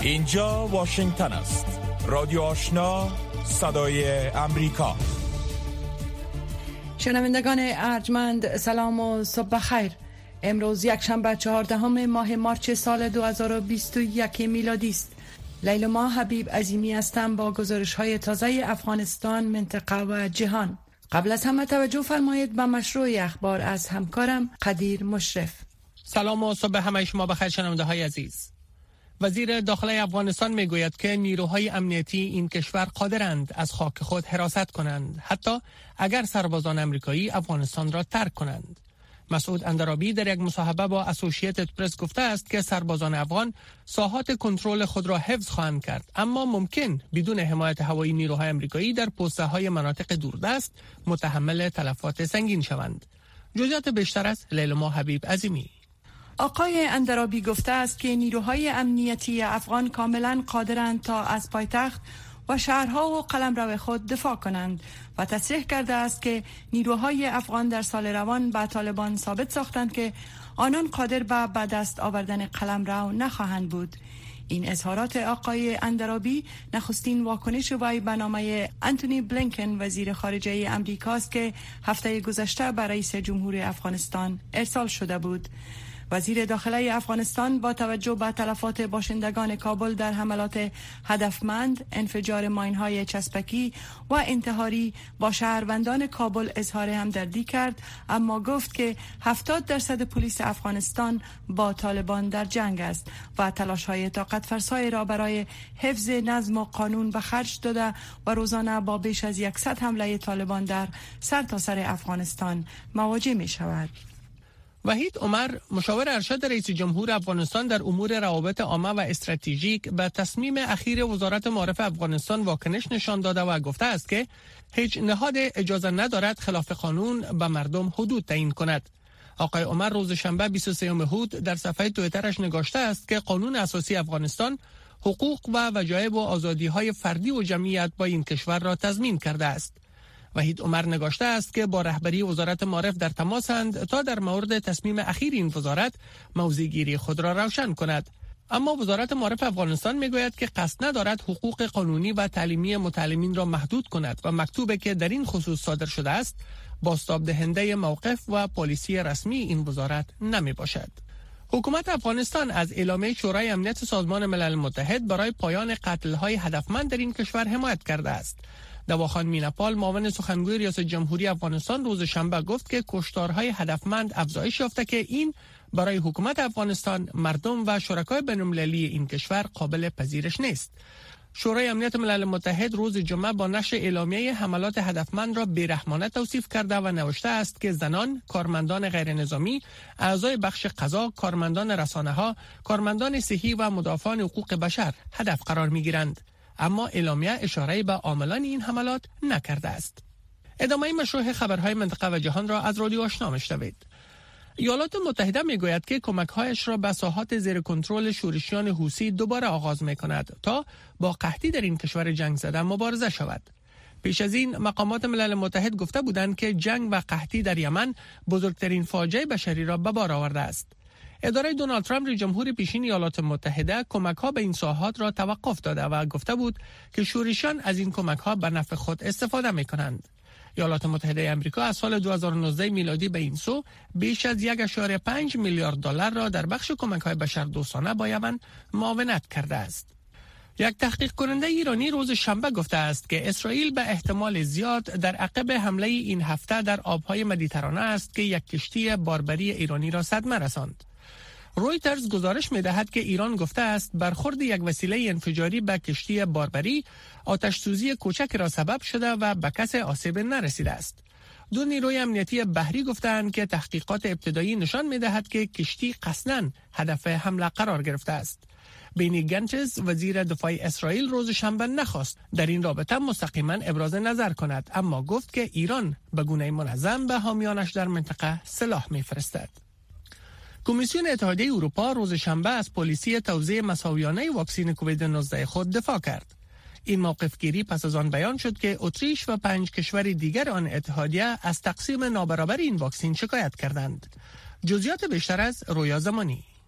اینجا واشنگتن است. رادیو آشنا، صدای امریکا. شنوندگان ارجمند، سلام و صبح خیر. امروز یکشنبه 14 ماه مارچ سال 2021 میلادی است. لیلما حبیب عظیمی هستم با گزارش‌های تازه افغانستان، منطقه و جهان. قبل از همه توجه فرمایید به مشروع اخبار از همکارم قدیر مشرف. سلام و صبح همه شما بخیر شنونده های عزیز. وزیر داخلی افغانستان میگوید که نیروهای امنیتی این کشور قادرند از خاک خود حراست کنند، حتی اگر سربازان امریکایی افغانستان را ترک کنند. مسعود اندرابی در یک مصاحبه با اسوسییتد پرس گفته است که سربازان افغان ساحات کنترل خود را حفظ خواهند کرد، اما ممکن بدون حمایت هوایی نیروهای امریکایی در پوسته‌های مناطق دوردست متحمل تلفات سنگین شوند. جزئیات بیشتر از لیلما حبیب عظیمی. آقای اندرابی گفته است که نیروهای امنیتی افغان کاملا قادرند تا از پایتخت و شهرها و قلمرو خود دفاع کنند و تصریح کرده است که نیروهای افغان در سال روان به طالبان ثابت ساختند که آنان قادر به دست آوردن قلمرو نخواهند بود. این اظهارات آقای اندرابی نخستین واکنش وی به نامه انتونی بلینکن وزیر خارجه امریکاست که هفته گذشته به رئیس جمهور افغانستان ارسال شده بود. وزیر داخلی افغانستان با توجه به تلفات باشندگان کابل در حملات هدفمند، انفجار ماین‌های چسبکی و انتحاری با شهروندان کابل اظهار همدردی کرد، اما گفت که 70% پلیس افغانستان با طالبان در جنگ است و تلاش‌های طاقت فرسای را برای حفظ نظم و قانون به خرج داده و روزانه با بیش از 100 حمله طالبان در سرتاسر افغانستان مواجه می شود. وحید عمر، مشاور ارشد رئیس جمهور افغانستان در امور روابط عامه و استراتژیک، به تصمیم اخیر وزارت معارف افغانستان واکنش نشان داده و گفته است که هیچ نهاد اجازه ندارد خلاف قانون به مردم حدود تعیین کند. آقای عمر روز شنبه 23 هود در صفحه توییترش نگاشته است که قانون اساسی افغانستان حقوق و وجایب و آزادی‌های فردی و جمعیت با این کشور را تضمین کرده است. وحید عمر نگاشته است که با رهبری وزارت معارف در تماسند تا در مورد تصمیم اخیر این وزارت موضع گیری خود را روشن کند. اما وزارت معارف افغانستان میگوید که قصد ندارد حقوق قانونی و تعلیمی متعلمین را محدود کند و مکتوبی که در این خصوص صادر شده است بازتاب دهنده موقف و پالیسی رسمی این وزارت نمی باشد. حکومت افغانستان از اعلامیه شورای امنیت سازمان ملل متحد برای پایان قتل‌های هدفمند در این کشور حمایت کرده است. دواخان میناپال، معاون سخنگوی ریاست جمهوری افغانستان، روز شنبه گفت که کشتارهای هدفمند افزایش یافته که این برای حکومت افغانستان، مردم و شرکای بین‌المللی این کشور قابل پذیرش نیست. شورای امنیت ملل متحد روز جمعه با نشر اعلامیه حملات هدفمند را بیرحمانه توصیف کرده و نوشته است که زنان، کارمندان غیر نظامی، اعضای بخش قضا، کارمندان رسانه‌ها، کارمندان صحی و مدافعان حقوق بشر هدف قرار می‌گیرند. اما اعلامیه اشاره به عاملان این حملات نکرده است. ادامه مشروع خبرهای منطقه و جهان را از رادیو آشنا میشنوید. ایالات متحده میگوید که کمک‌هایش را به ساحات زیر کنترل شورشیان حوثی دوباره آغاز می‌کند تا با قحطی در این کشور جنگ زده مبارزه شود. پیش از این مقامات ملل متحد گفته بودند که جنگ و قحطی در یمن بزرگترین فاجعه بشری را به بار آورده است. اداره دونالد ترامپ رئیس جمهور پیشین ایالات متحده کمک‌ها به این ساحات را توقف داده و گفته بود که شورشیان از این کمک‌ها به نفع خود استفاده می‌کنند. ایالات متحده آمریکا از سال 2019 میلادی به این سو بیش از 1.5 میلیارد دلار را در بخش کمک‌های بشردوستانه با یمن معاونت کرده است. یک تحقیق کننده ایرانی روز شنبه گفته است که اسرائیل به احتمال زیاد در عقب حمله این هفته در آبهای مدیترانه است که یک کشتی باربری ایرانی را صدمه رساند. رویترز گزارش می‌دهد که ایران گفته است برخورد یک وسیله انفجاری به کشتی باربری آتش‌سوزی کوچک را سبب شده و به کسی آسیب نرسیده است. دو نیروی امنیتی بحری گفتند که تحقیقات ابتدایی نشان می‌دهد که کشتی قصداً هدف حمله قرار گرفته است. بینی گنچز وزیر دفاع اسرائیل روز شنبه نخواست در این رابطه مستقیما ابراز نظر کند، اما گفت که ایران به گونه منظم به حامیانش در منطقه سلاح می‌فرستد. کمیسیون اتحادیه اروپا روز شنبه از پالیسی توزیع مساویانه واکسن کووید 19 خود دفاع کرد. این موقف گیری پس از آن بیان شد که اتریش و 5 کشور دیگر آن اتحادیه از تقسیم نابرابر این واکسن شکایت کردند. جزئیات بیشتر از رویا زمانی.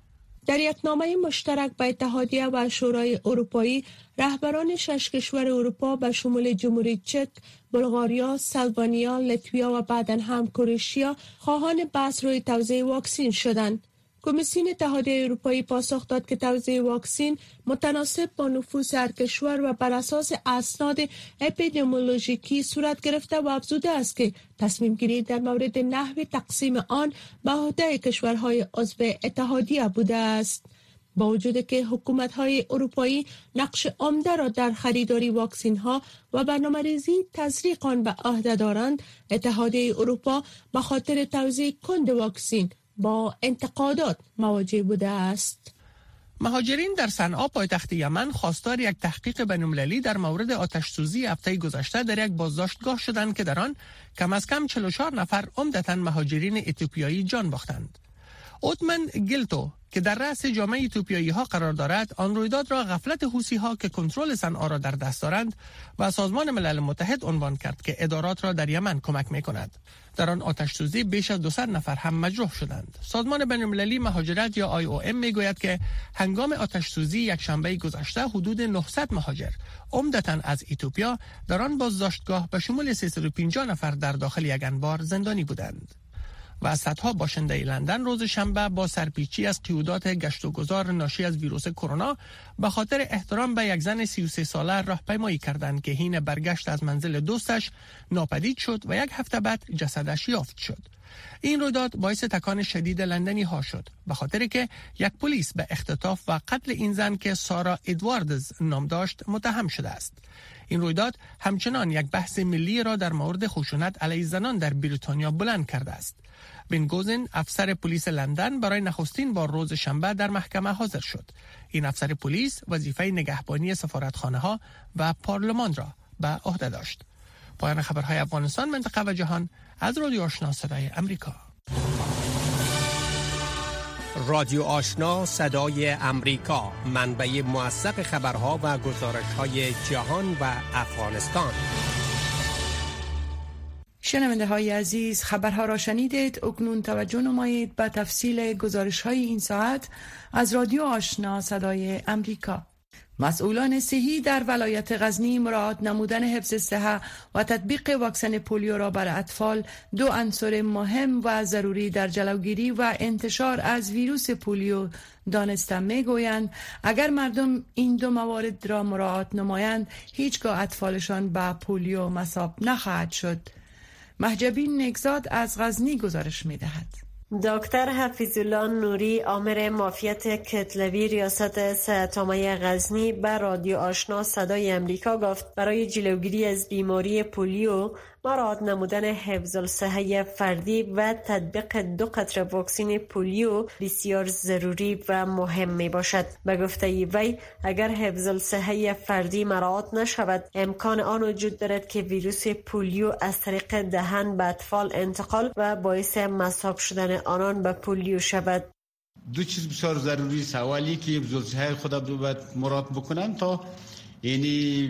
در یک نامه مشترک با اتحادیه و شورای اروپایی، رهبران 6 کشور اروپا به شمول جمهوری چک، بلغاریا، سلوونیا، لیتویا و بعداً هم کرواتیا خواهان بحث روی توزیع واکسن شدند. کمیسیون اتحادیه اروپایی پاسخ داد که توزیع واکسن متناسب با نفوس هر کشور و بر اساس اسناد اپیدمیولوژیکی صورت گرفته و افزوده است که تصمیم گیری در مورد نحو تقسیم آن به عهده کشورهای عضو اتحادیه بوده است. با وجود که حکومت‌های اروپایی نقش عمده را در خریداری واکسن‌ها و برنامه‌ریزی تزریق آن به عهده دارند، اتحادیه اروپا به خاطر توزیع کند واکسن با انتقادات مواجه بوده است. مهاجرین در صنعا پایتخت یمن خواستار یک تحقیق بین‌المللی در مورد آتش‌سوزی هفته گذشته در یک بازداشتگاه شدند که در آن کم از کم 44 نفر عمدتاً مهاجرین اتیوپیایی جان باختند. اوتمن گیلتو که در رأس جامعه اتیوپیایی ها قرار دارد، آن رویداد را غفلت حوثی ها که کنترل صنعا را در دست دارند و سازمان ملل متحد عنوان کرد که ادارات را در یمن کمک می کند. در آن آتش سوزی بیش از 200 نفر هم مجروح شدند. سازمان بین‌المللی مهاجرت یا IOM می گوید که هنگام آتش سوزی یک شنبه گذشته حدود 900 مهاجر عمدتاً از اتیوپیا در آن بازداشتگاه به شمول 350 نفر در داخل یک انبار زندانی بودند. و صدها باشنده لندن روز شنبه با سرپیچی از قیودات گشت و گذار ناشی از ویروس کرونا به خاطر احترام به یک زن 33 ساله راهپیمایی کردند که حین برگشت از منزل دوستش ناپدید شد و یک هفته بعد جسدش یافت شد. این رویداد باعث تکان شدید لندنی ها شد به خاطر که یک پلیس به اختطاف و قتل این زن که سارا ادواردز نام داشت متهم شده است. این رویداد همچنان یک بحث ملی را در مورد خشونت علیه زنان در بریتانیا بلند کرده است. بن گوزن افسر پلیس لندن برای نخستین بار روز شنبه در محکمه حاضر شد. این افسر پلیس وظیفه نگهبانی سفارتخانه ها و پارلمان را به عهده داشت. پایان خبرهای افغانستان، منطقه و جهان از رادیو آشنا صدای امریکا. رادیو آشنا صدای امریکا، منبع موثق خبرها و گزارش‌های جهان و افغانستان. شنونده های عزیز، خبرها را شنیدید. اکنون توجه نمایید به تفصیل گزارش های این ساعت از رادیو آشنا صدای امریکا. مسئولان صحی در ولایت غزنی مراعات نمودن حفظ صحه و تطبیق واکسن پولیو را بر اطفال، دو عنصر مهم و ضروری در جلوگیری و انتشار از ویروس پولیو دانسته میگویند اگر مردم این دو موارد را مراعات نمایند هیچگاه اطفالشان به پولیو مصاب نخواهد شد. محجبین نگزاد از غزنی گزارش می‌دهد. دکتر حفیظالله نوری، آمر معافیت کتلوی ریاست صحت عامه غزنی، به رادیو آشنا صدای امریکا گفت برای جلوگیری از بیماری پولیو مراعات نمودن حفظ الصحه فردی و تطبیق 2 قطره واکسن پولیو بسیار ضروری و مهم می باشد. به گفته وی اگر حفظ الصحه فردی مراعات نشود امکان آن وجود دارد که ویروس پولیو از طریق دهن به اطفال انتقال و باعث مصاب شدن آنان به پولیو شود. دو چیز بسیار ضروری است. اولی که حفظ الصحه خود باید مراعات بکنن تا اینی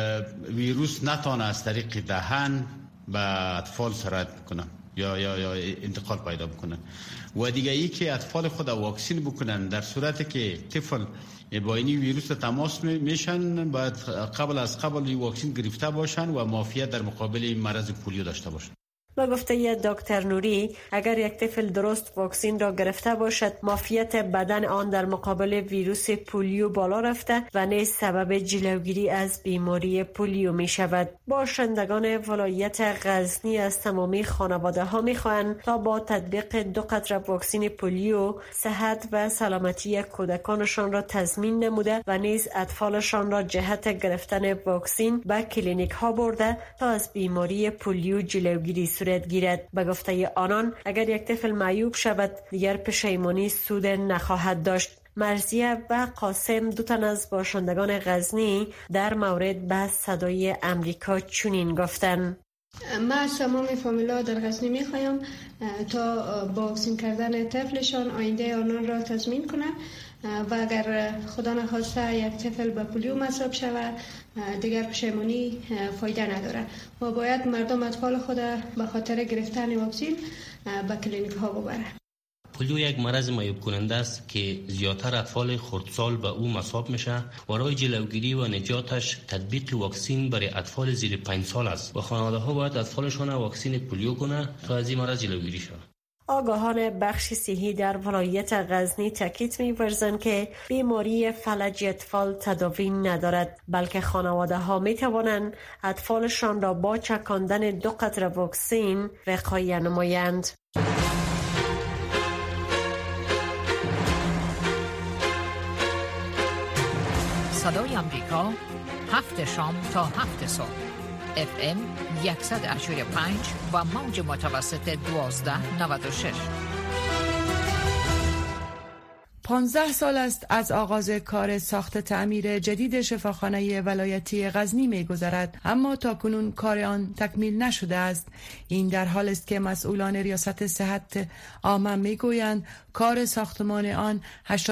ویروس نتونه از طریق دهن به اطفال سرایت بکنن یا انتقال پیدا بکنن. و دیگه ای که اطفال خود واکسن بکنن. در صورتی که طفل با این ویروس تماس میشن باید قبل واکسن گرفته باشن و معافیت در مقابل مرض پولیو داشته باشن. با گفته دکتر نوری اگر یک طفل درست واکسن را گرفته باشد معافیت بدن آن در مقابل ویروس پولیو بالا رفته و نیز سبب جلوگیری از بیماری پولیو می شود. باشندگان ولایت غزنی از تمامی خانواده ها می خواهند تا با تطبیق 2 قطره واکسن پولیو صحت و سلامتی کودکانشان را تضمین نموده و نیز اطفالشان را جهت گرفتن واکسن به کلینیک ها برده تا از بیماری پولیو جلوگیری صورت گیرد. به گفته آنان اگر یک طفل معیوب شود دیگر پشیمانی سود نخواهد داشت. مرزیه و قاسم، 2 تن از باشندگان غزنی، در مورد به صدای امریکا چنین گفتند: ما از تمام فامیلا در غزنی میخوایم تا با واکسن کردن طفلشان آینده آنان را تضمین کنند و اگر خدا نخواسته یک طفل به پولیو مصاب شود دیگر پشیمانی فایده نداره و باید مردم اطفال خود به خاطر گرفتن واکسن به کلینیک ها ببرند. پولیو یک مرض معیوب کننده است که زیادتر اطفال خردسال به او مصاب میشه. برای جلوگیری و نجاتش تطبیق واکسین برای اطفال زیر 5 سال است و خانواده‌ها باید اطفالشان واکسین پولیو کنه تا از این مرض جلوگیری شود. آگاهان بخش صحی در ولایت غزنی تاکید می‌ورزند که بیماری فلج اطفال تداوی ندارد، بلکه خانواده ها می توانند اطفالشان را با چکاندن 2 قطره واکسن وقایه نمایند. صدای آمریکا 7 شام تا 7 صبح FM 185 و موج متوسط 1296. 15 سال است از آغاز کار ساخت تعمیر جدید شفاخانه ولایتی غزنی می‌گذرد، اما تاکنون کار آن تکمیل نشده است. این در حال است که مسئولان ریاست صحت عامه می‌گویند کار ساختمان آن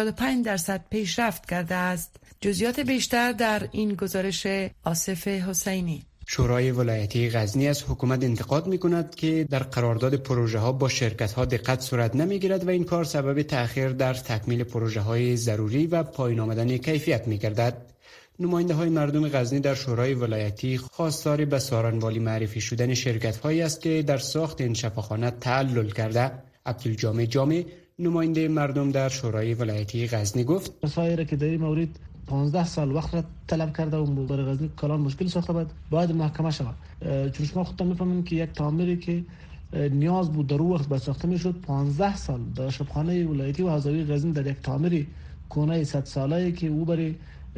85% پیشرفت کرده است. جزئیات بیشتر در این گزارش آصف حسینی. شورای ولایتی غزنی از حکومت انتقاد می‌کند که در قرارداد پروژه‌ها با شرکت‌ها دقت صورت نمی‌گیرد و این کار سبب تأخیر در تکمیل پروژه‌های ضروری و پایین آمدن کیفیت می‌گردد. نماینده‌های مردم غزنی در شورای ولایتی خواستار به سارنوالی معرفی شدن شرکت‌هایی است که در ساخت این شفاخانه تعلل کرده. عبدالجامع جامع نماینده مردم در شورای ولایتی غزنی گفت: مسائلی که در این مورد 15 سال وقت را طلب کرده و برای غزنی کلان مشکل ساخته باید محکمه شود. چون شما خودتان میفهمید که یک تعمیری که نیاز بود در وقت به ساخته میشد 15 سال در شفاخانه ولایتی و حوزوی غزنی در یک تعمیری کونه 100 ساله که او برای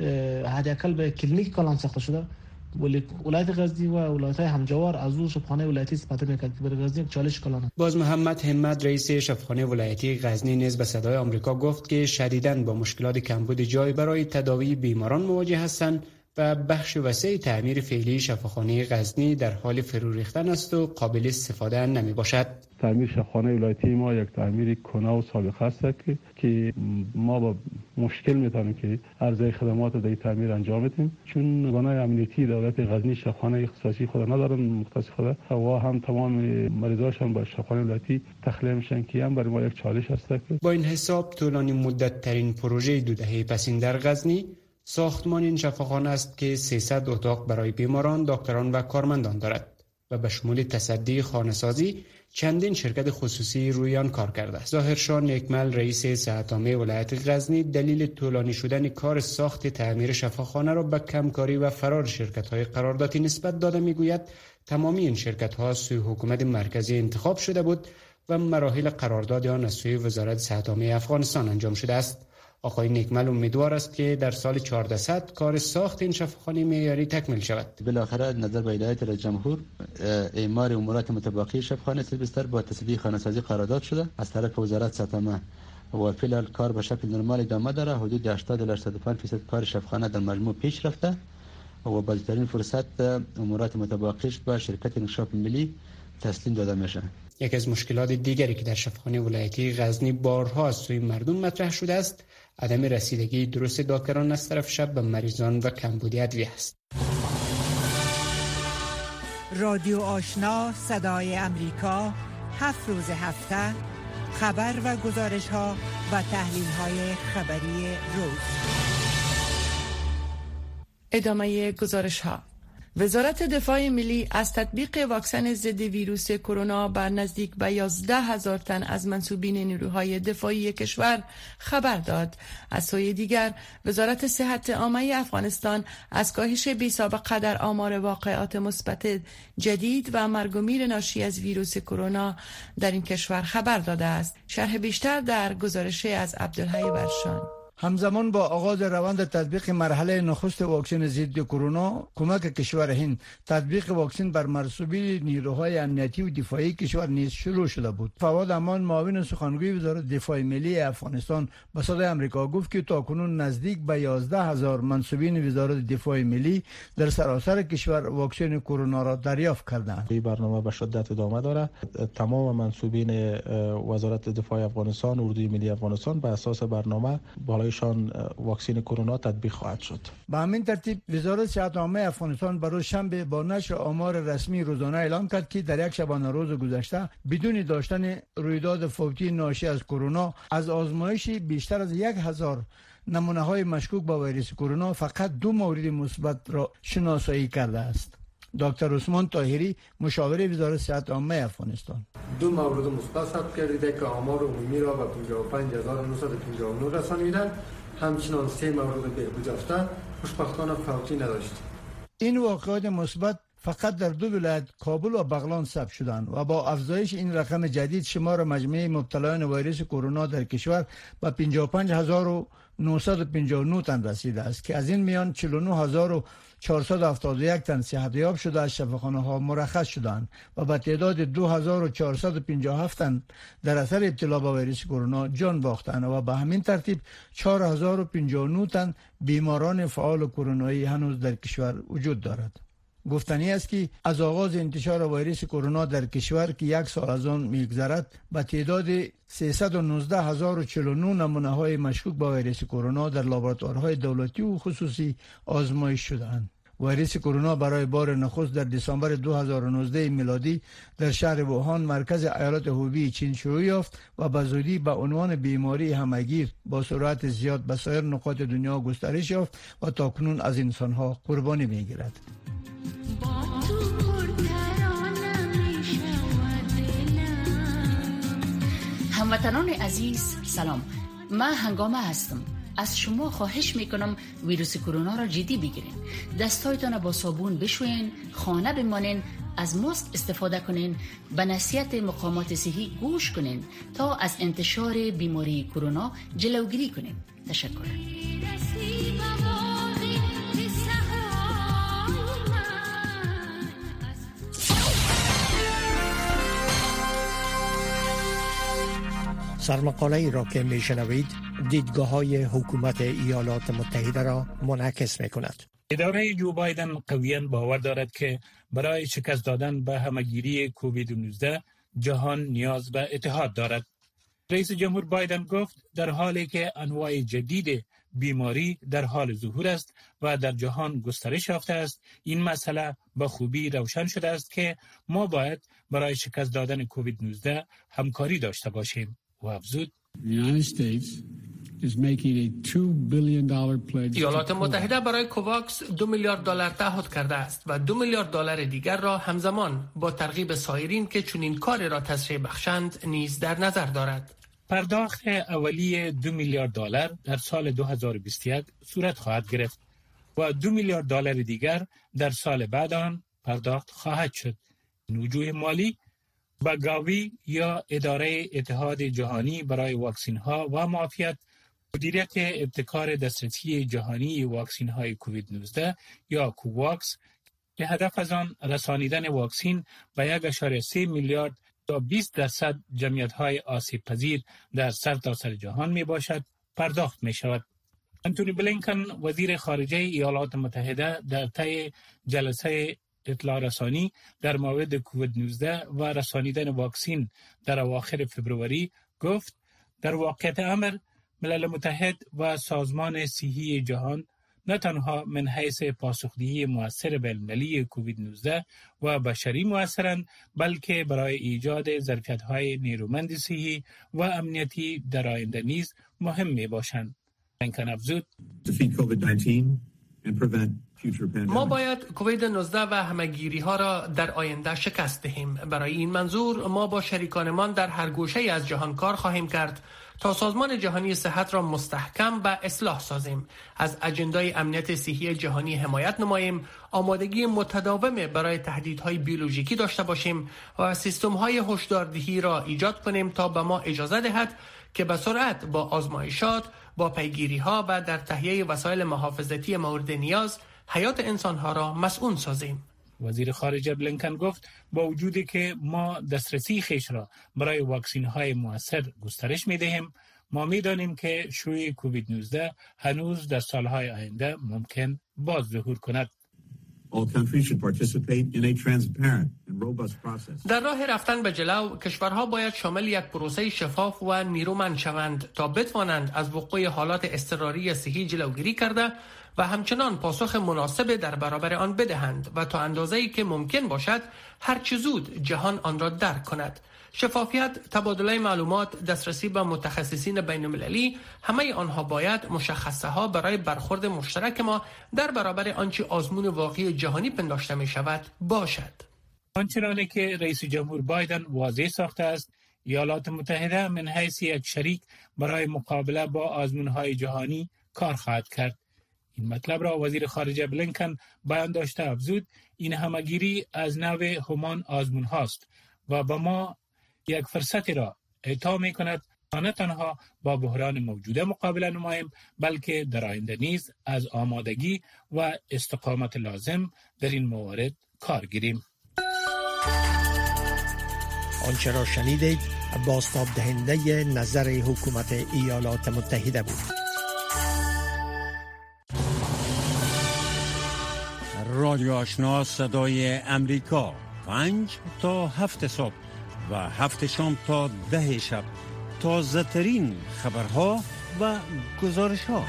حداقل به کلینیک کلان ساخته شده، ولی ولایت غزنی و ولایت‌های همجوار از اون شفاخانه ولایتی استفاده می‌کرد که برای غزنی 40 کلانه. باز محمد همت رئیس شفاخانه ولایتی غزنی نیز به صدای آمریکا گفت که شدیداً با مشکلات کمبود جای برای تداوی بیماران مواجه هستند و بخش وسیع تعمیر فعلی شفاخانه غزنی در حال فرو ریختن است و قابل استفاده نمی باشد. تعمیر شفاخانه ولایتی ما یک تعمیر کهنه و سابقه است که ما با مشکل میتونیم که عرضه خدمات در تعمیر انجام بدیم، چون نگاه امنیتی دولت غزنی شفاخانه اختصاصی خود ندارن، مختص خود و هم تمام مریضاشون با شفاخانه ولایتی تخلیه میشن که هم برای ما یک چالش است. با این حساب طولانی مدت ترین پروژه 2 دهه پسین در غزنی ساختمان این شفاخانه است که 300 اتاق برای بیماران، دکتران و کارمندان دارد و به شمول تصدی خانه‌سازی چندین شرکت خصوصی روی آن کار کرده است. ظاهرشاه نیکمل رئیس صحت عامه ولایت غزنی دلیل طولانی شدن کار ساخت تعمیر شفاخانه را به کمکاری و فرار شرکت‌های قراردادی نسبت داده می‌گوید. تمامی این شرکت‌ها سوی حکومت مرکزی انتخاب شده بود و مراحل قرارداد آن از سوی وزارت صحت عامه افغانستان انجام شده است. آقای نیکمل امیدوار است که در سال 1400 کار ساخت این شفاخانه معیاری تکمیل شود. بالاخره نظر به هدایت رئیس جمهور اعمار امورات متبقی شفاخانه سیلوستر با تصدیق خانه‌سازی قرارداد شده از طرف وزارت صحت عامه و فعلا کار به شکل نرمال ادامه داره. حدود 80-85% کار شفاخانه در مجموع پیش رفته و بازترین فرصت امورات متبقیش به شرکت انکشاف ملی تسلیم داده میشه. یکی از مشکلات دیگری که در شفاخانه ولایتی غزنی بارها از سوی مردم مطرح شده است، عدم رسیدگی درست دکتران از طرف شب به مریضان و کمبود ادویه است. رادیو آشنا صدای امریکا 7 روز هفته خبر و گزارش ها و تحلیل های خبری روز. ادامه گزارش ها. وزارت دفاع ملی از تطبیق واکسن ضد ویروس کرونا بر نزدیک به 11,000 تن از منسوبین نیروهای دفاعی کشور خبر داد. از سوی دیگر وزارت صحت عامه افغانستان از کاهش بی‌سابقه در آمار واقعات مثبت جدید و مرگ و میر ناشی از ویروس کرونا در این کشور خبر داده است. شرح بیشتر در گزارش از عبدالحی ورشان. همزمان با آغاز روند تطبیق مرحله نخست واکسن ضد کرونا، کمک کشور هند تطبیق واکسن بر منسوبین نیروهای امنیتی و دفاعی کشور نیز شروع شده بود. فواد امان معاون سخنگوی وزارت دفاع ملی افغانستان به صدای آمریکا گفت که تاکنون نزدیک به 11,000 منسوبین وزارت دفاع ملی در سراسر کشور واکسن کرونا را دریافت کردند. این برنامه به شدت ادامه دارد. تمام منسوبین وزارت دفاع افغانستان و اردوی ملی افغانستان به اساس برنامه بالای برایشان واکسن کرونا تطبیق خواهد شد. به همین ترتیب وزارت صحت عامه افغانستان برای شنبه با نشر آمار رسمی روزانه اعلام کرد که در یک شبانه روز گذشته بدون داشتن رویداد فوتی ناشی از کرونا از آزمایش بیشتر از 1000 نمونه های مشکوک با ویروس کرونا فقط 2 مورد مثبت را شناسایی کرده است. دکتر عثمان طاهری مشاور وزارت صحت عامه افغانستان 2 مورد مثبت ثبت گردیده که آمار عمومی را به 55959 رسانیده. همچنان 3 مورد بهبود یافته خوشبختانه فوتی نداشت. این واقعات مثبت فقط در 2 ولایت کابل و بغلان ثبت شدند و با افزایش این رقم جدید شمار مجموعه مبتلایان ویروس کرونا در کشور به 55959 تن رسیده است که از این میان 49471 تن صحتیاب شده از شفاخانه ها مرخص شدند و به تعداد 2457 تن در اثر ابتلا به ویروس کرونا جان باختند و به همین ترتیب 4059 تن بیماران فعال کرونایی هنوز در کشور وجود دارد. گفتنی است که از آغاز انتشار ویروس کرونا در کشور که 1 سال از آن می‌گذرد به تعداد 319049 نمونه های مشکوک با ویروس کرونا در لابراتوارهای دولتی و خصوصی آزمایش شده‌اند. ویروس کرونا برای بار نخست در دسامبر 2019 میلادی در شهر ووهان مرکز ایالات هوبی چین شروع یافت و به زودی به عنوان بیماری همه‌گیر با سرعت زیاد به سایر نقاط دنیا گسترش یافت و تاکنون از انسان‌ها قربانی می‌گیرد. هموطنان عزیز سلام، من هنگامه هستم. از شما خواهش میکنم ویروس کرونا را جدی بگیرین. دستایتان با صابون بشوین، خانه بمانین، از ماسک استفاده کنین، به نصیحت مقامات صحی گوش کنین تا از انتشار بیماری کرونا جلوگیری کنین. تشکر. سرمقاله ای را که میشنوید دیدگاه های حکومت ایالات متحده را منعکس می کند. اداره جو بایدن قویاً باور دارد که برای شکست دادن به همهگیری کووید 19 جهان نیاز به اتحاد دارد. رئیس جمهور بایدن گفت در حالی که انواع جدید بیماری در حال ظهور است و در جهان گسترش یافته است، این مسئله به خوبی روشن شده است که ما باید برای شکست دادن کووید 19 همکاری داشته باشیم. و افزود ایالات متحده برای کوواکس $2 میلیارد تعهد کرده است و $2 میلیارد دیگر را همزمان با ترغیب سایرین که چنین کاری را تسریع بخشند نیز در نظر دارد. پرداخت اولیه $2 میلیارد در سال 2021 صورت خواهد گرفت و $2 میلیارد دیگر در سال بعد آن پرداخت خواهد شد. این وجوه مالی با گاوی یا اداره اتحاد جهانی برای واکسین ها و معافیت، مدیریت ابتکار دسترسی جهانی واکسین های کووید 19 یا کوواکس که هدف از آن رسانیدن واکسین به 1.3 میلیارد تا 20% جمعیت های آسیب پذیر در سرتاسر جهان می باشد، پرداخت می شود. انتونی بلینکن وزیر خارجه ایالات متحده در طی جلسه اطلاع رسانی در مورد کووید 19 و رسانیدن واکسین در اواخر فبروری گفت در واقعیت امر ملل متحد و سازمان صحی جهان نه تنها من حیث پاسخدهی مؤثر بین‌المللی کووید 19 و بشری مؤثرند، بلکه برای ایجاد ظرفیت‌های نیرومند صحی و امنیتی در آینده نیز مهم می‌باشند. بلینکن افزود ما باید کووید 19 و همه‌گیری ها را در آینده شکست دهیم. برای این منظور ما با شریکانمان در هر گوشه از جهان کار خواهیم کرد تا سازمان جهانی صحت را مستحکم و اصلاح سازیم، از اجندای امنیت صحی جهانی حمایت نماییم، آمادگی متداوم برای تهدیدهای بیولوژیکی داشته باشیم و سیستم‌های هشداردهی را ایجاد کنیم تا به ما اجازه دهد که به سرعت با آزمایشات، با پیگیری‌ها و در تهیه وسایل محافظتی مورد نیاز حیات انسان‌ها را مسئول سازیم. وزیر خارجه بلینکن گفت با وجودی که ما دسترسی خویش را برای واکسین‌های مؤثر گسترش می‌دهیم، ما می‌دانیم که شیوع کووید 19 هنوز در سال‌های آینده ممکن باز ظهور کند. در راه رفتن به جلو، کشورها باید شامل یک پروسه شفاف و نیرومند شوند تا بتوانند از وقوع حالات اضطراری صحی جلوگیری کرده و همچنان پاسخ مناسب در برابر آن بدهند و تا اندازه‌ای که ممکن باشد هر چه زود جهان آن را درک کند. شفافیت، تبادل معلومات، دسترسی به متخصصین بین‌المللی، همه آنها باید مشخصه ها برای برخورد مشترک ما در برابر آنچه آزمون واقعی جهانی پنداشته می شود باشد. آنچنانی که رئیس جمهور بایدن واضح ساخته است، ایالات متحده من حیث یک شریک برای مقابله با آزمون‌های جهانی کار خواهد کرد. این مطلب را وزیر خارجه بلینکن بیان داشته افزود این همگیری از نوع همان آزمون هاست و با ما یک فرصتی را اعطا می کند تا نه تنها با بحران موجوده مقابله نماییم بلکه در آینده نیز از آمادگی و استقامت لازم در این موارد کار گیریم. آنچه را شنیدید بازتاب دهنده نظر حکومت ایالات متحده بود. رادیو آشنا صدای امریکا 5 تا 7 صبح و 7 شام تا 10 شب، تازه ترین خبرها و گزارش ها.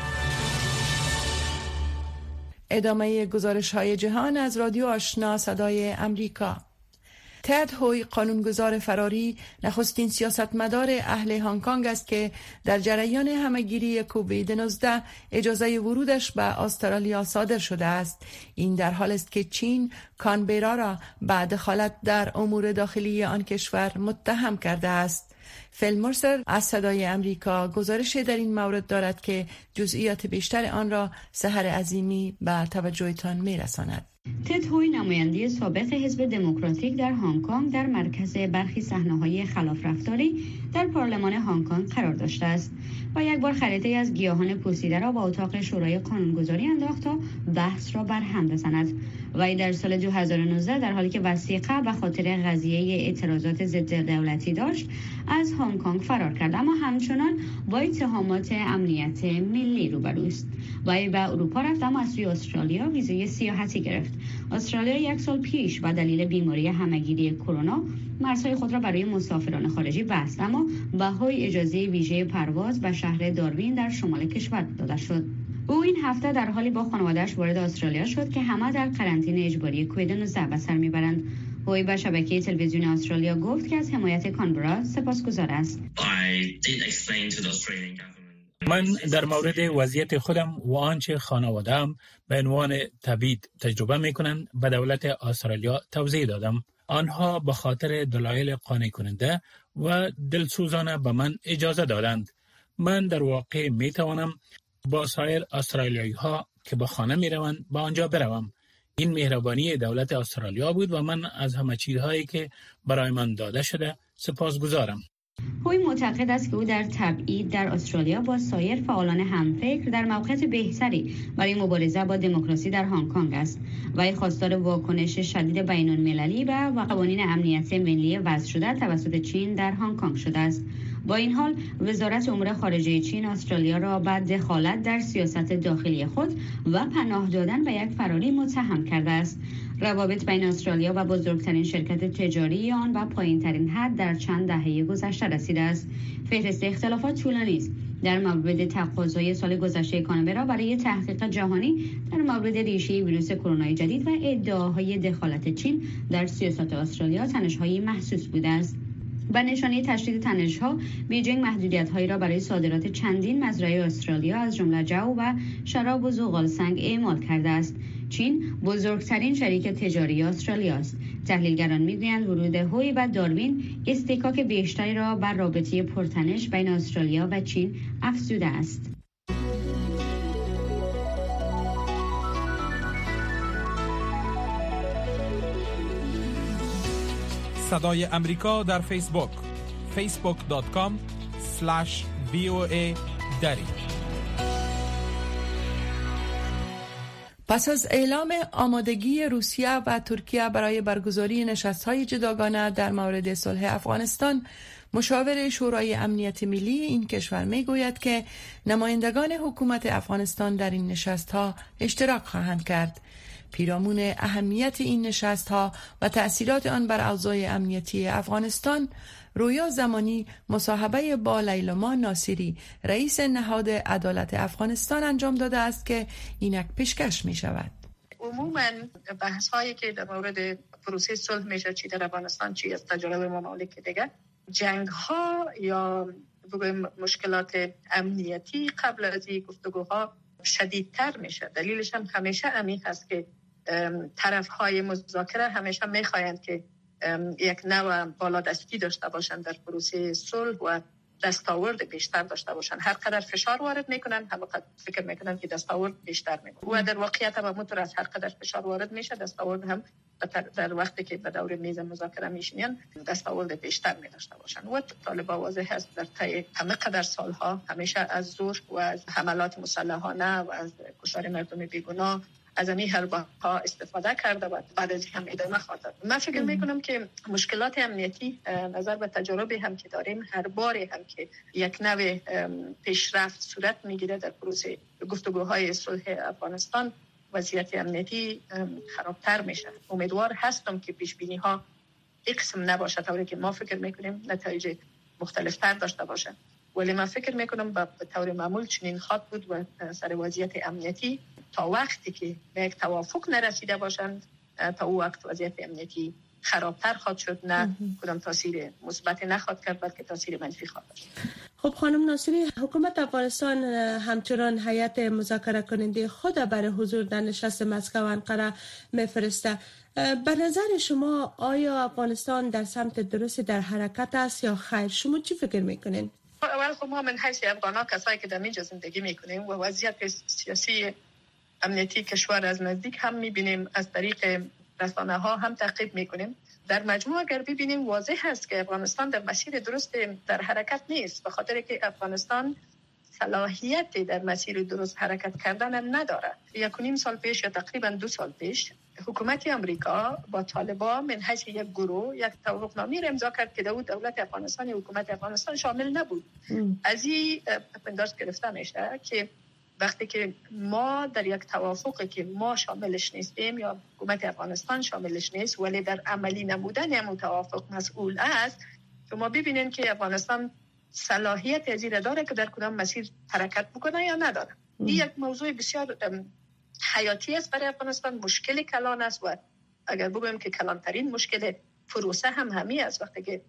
ادامه گزارش های جهان از رادیو آشنا صدای امریکا. تد هوی، قانونگذار فراری، نخستین سیاستمدار اهل هنگ کنگ است که در جریان همهگیری کووید 19 اجازه ورودش به استرالیا صادر شده است. این در حال است که چین کانبرا را به دخالت در امور داخلی آن کشور متهم کرده است. فیل مرسر از صدای امریکا گزارش در این مورد دارد که جزئیات بیشتر آن را سحر عظیمی به توجهتان میرساند. تد هوی، نماینده سابق حزب دموکراتیک در هنگ کنگ، در مرکز برخی صحنه‌های خلاف رفتاری در پارلمان هنگ کنگ قرار داشته است و یک بار خریطه‌ای از گیاهان پوسیده را به اتاق شورای قانونگذاری انداخت تا بحث را بر هم بزند. وی در سال 2019 در حالی که وثیقه به خاطر قضیه اعتراضات ضد دولتی داشت از هنگ کنگ فرار کرد، اما همچنان با اتهامات امنیت ملی روبروست. وی به اروپا رفت اما از سوی استرالیا ویزای سیاحتی گرفت. استرالیا 1 سال پیش به دلیل بیماری همهگیری کرونا مرزهای خود را برای مسافران خارجی بست، اما به هوی اجازه ویژه پرواز به شهر داروین در شمال کشور داده شد. او این هفته در حالی با خانواده‌اش وارد استرالیا شد که همه در قرنطینه اجباری کووید 19 به سر میبرند. هوی به شبکه تلویزیون استرالیا گفت که از حمایت کانبرا سپاسگزار است. من در مورد وضعیت خودم و آنچه خانواده‌ام به عنوان طبیب تجربه می‌کنند به دولت استرالیا توضیح دادم. آنها به خاطر دلایل قانع کننده و دلسوزانه به من اجازه دادند. من در واقع می‌توانم با سایر استرالیایی‌ها که به خانه می‌روند به آنجا بروم. این مهربانی دولت استرالیا بود و من از همه چیزهایی که برای من داده شده سپاسگزارم. هوی معتقد است که او در تبعید در استرالیا با سایر فعالان همفکر در موقعیت بهتری برای مبارزه با دموکراسی در هنگ کنگ است. وی خواستار واکنش شدید بین‌المللی و قوانین امنیت ملی وضع شده توسط چین در هنگ کنگ شده است. با این حال وزارت امور خارجه چین استرالیا را به دخالت در سیاست داخلی خود و پناه دادن به یک فراری متهم کرده است. روابط بین استرالیا و بزرگترین شرکت تجاری آن به پایین‌ترین حد در چند دهه گذشته رسیده است. فهرست اختلافات طولانی است در مورد تقاضای سال گذشته کانبرا برای تحقیق جهانی در مورد ریشه ویروس کرونا جدید و ادعاهای دخالت چین در سیاست استرالیا تنش‌های محسوس بوده است. به نشانه تشدید تنش‌ها، بیجینگ محدودیت‌هایی را برای صادرات چندین مزرعه استرالیا از جمله جو و شراب و زغال سنگ اعمال کرده است. چین بزرگترین شریک تجاری استرالیا است. تحلیلگران می‌گویند ورود هوی و داروین استحکاک بیشتری را بر رابطه پرتنش بین استرالیا و چین افزوده است. صدای امریکا در فیسبوک facebook.com/VOA دری. پس از اعلام آمادگی روسیه و ترکیه برای برگزاری نشست‌های جداگانه در مورد صلح افغانستان، مشاور شورای امنیت ملی این کشور میگوید که نمایندگان حکومت افغانستان در این نشست‌ها اشتراک خواهند کرد. پیرامون اهمیت این نشست‌ها و تأثیرات آن بر اوضاع امنیتی افغانستان، رویا زمانی مصاحبه با لیلما ناصری رئیس نهاد عدالت افغانستان انجام داده است که اینک پیشکش می شود. عموما بحث هایی که در مورد پروسه صلح میشه، چی در افغانستان چی از تجربه ممالک دیگه، جنگ ها یا مشکلات امنیتی قبل از این گفتگوها شدیدتر میشه. دلیلش هم همیشه عمیق است که طرف های مذاکره همیشه میخواهند که یک نوع بالادستی داشته باشند در پروسه صلح و دستاورد بیشتر داشته باشند. هر قدر فشار وارد میکنن هم قدر فکر میکنن که دستاورد بیشتر میکنن و در واقعیت هم همونطور از هر قدر فشار وارد میشه دستاورد هم در وقتی که به دور میز مذاکره میشینن دستاورد بیشتر میداشته باشند. و طالبان واضح است در طی همه قدر سالها همیشه از زور و از حملات مسلحانه و از کشتار مردم بیگناه از این حربه ها استفاده کرده و بعد از هم ادامه خواهد داد. من فکر میکنم که مشکلات امنیتی نظر به تجربه هم که داریم، هر باری هم که یک نوع پیشرفت صورت میگیره در پروسه گفتگوهای صلح افغانستان، وضعیت امنیتی خرابتر میشه. امیدوار هستم که پیش بینی ها یک قسم نباشه طوری که ما فکر میکنیم، نتایج مختلف تر داشته باشه. ولی من فکر میکنم به طور معمول چنین خواهد بود و سر وضعیت امنیتی تا وقتی که به یک توافق نرسیده باشند تا او وقت وضعیت امنیتی خرابتر خواهد شد، نه کدام تاثیر مثبت نخواهد کرد بلکه تاثیر منفی خواهد داشت. خب خانم ناصری، حکومت افغانستان همچنان هیئت مذاکره کننده خود برای حضور در نشست مسکو و انقره میفرسته. به نظر شما آیا افغانستان در سمت درستی در حرکت است یا خیر؟ شما چی فکر میکنین؟ اول خب ما من حیث افغانا کسایی که در اینجا زندگی میکنیم و وضعیت سیاسی امنیتی کشور از نزدیک هم میبینیم، از طریق رسانه ها هم تعقیب میکنیم. در مجموع اگر ببینیم واضح است که افغانستان در مسیر درست در حرکت نیست، به خاطر که افغانستان صلاحیت در مسیر درست حرکت کردن نداره. 1.5 سال پیش یا تقریبا 2 سال پیش حکومت امریکا با طالبان من حیث یک گروه یک توافقنامه را امضا کرد که دولت افغانستان یا حکومت افغانستان شامل نبود. از این پنداشت گرفته میشه که وقتی که ما در یک توافقی که ما شاملش نیستیم یا حکومت افغانستان شاملش نیست ولی در عملی نمودن همون توافق مسئول است، شما ببینید که افغانستان صلاحیت از این داره که در کدام مسیر حرکت بکنه یا نداره. این یک موضوع بسیار حیاتی است برای افغانستان، مشکل کلان است و اگر بگویم که کلانترین مشکل پروسه هم همی است. وقتی که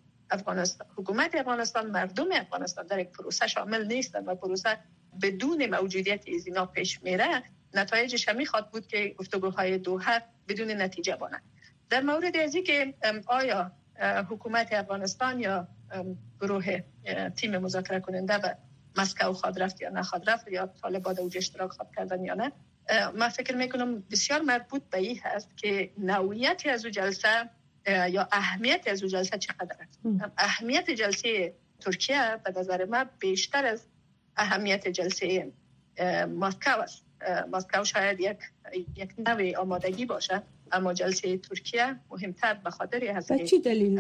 حکومت افغانستان، مردم افغانستان در یک پروسه شامل نیستند و پروسه بدون موجودیت اینا پیش میره، نتایجش همی خواهد بود که گفتگوهای دوحه بدون نتیجه بانند. در مورد از اینکه آیا حکومت افغانستان یا گروه تیم مذاکره کننده به مسکو خواهد رفت یا نخواهد رفت یا طالبان در اشتراک خواهد کردن یا نه، من فکر میکنم بسیار مربوط به این هست که نوعیت از اون جلسه یا اهمیت از اون جلسه چقدر است. اهمیت جلسه ترکیه به نظر من بیشتر از اهمیت جلسه مسکو است. مسکو شاید یک نوع آمادگی باشه، اما جلسه ترکیه مهمتر به خاطر هست که چی دلیل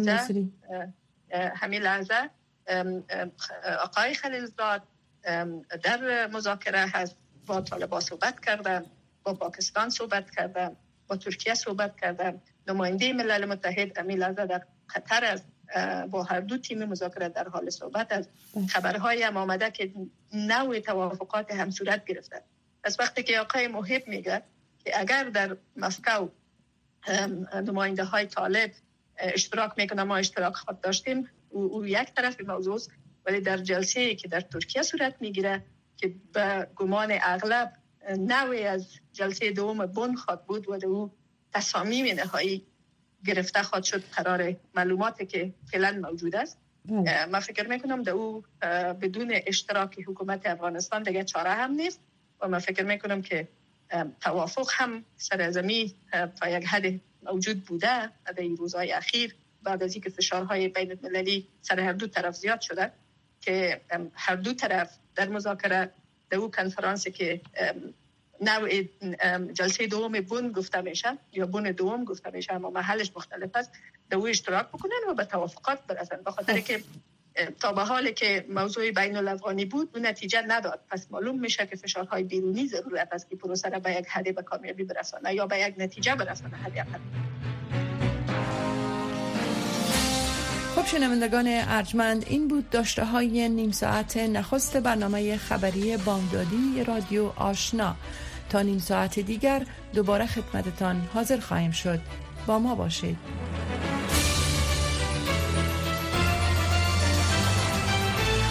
همین لحظه آقای خلیلزاد در مذاکره هست، با طالبان صحبت کردن، با پاکستان صحبت کردن، با ترکیه صحبت کردن. نماینده ملل متحد همین لحظه در قطر است، با هر دو تیم مذاکره در حال صحبت است. خبرهای هم آمده که نوع توافقات هم صورت گرفته. از وقتی که آقای محب میگه که اگر در مسکو نماینده های طالب اشتراک میکنه ما اشتراک خود داشتیم، او یک طرف موضوع است، ولی در جلسه که در ترکیه صورت میگیره که به گمان اغلب نوعی از جلسه دوم بن خواهد بود و او تصامیم نهایی گرفته خواهد شد قرار معلوماتی که فعلا موجود است. من فکر میکنم در او بدون اشتراک حکومت افغانستان دیگه چاره هم نیست و من فکر میکنم که توافق هم سر زمین تا یک حد موجود بوده در این روزهای اخیر بعد از اینکه فشارهای بین المللی سر هر دو طرف زیاد شده که هر دو طرف در مذاکره در او کنفرانسی که نوع جلسه دوم بن گفته میشه یا بن دوم گفته میشه اما محلش مختلف است، در او اشتراک بکنن و به توافقات برسن. بخاطر که تا به حال که موضوع بین الافغانی بود اون نتیجه نداد. پس معلوم میشه که فشارهای بیرونی ضرورت است که پروسه را به یک حد به کامیابی برسانه یا به یک نتیجه برسانه حداقل. خب شنوندگان ارجمند، این بود داشته های نیم ساعت نخست برنامه خبری بامدادی رادیو آشنا. تا نیم ساعت دیگر دوباره خدمتتان حاضر خواهیم شد. با ما باشید.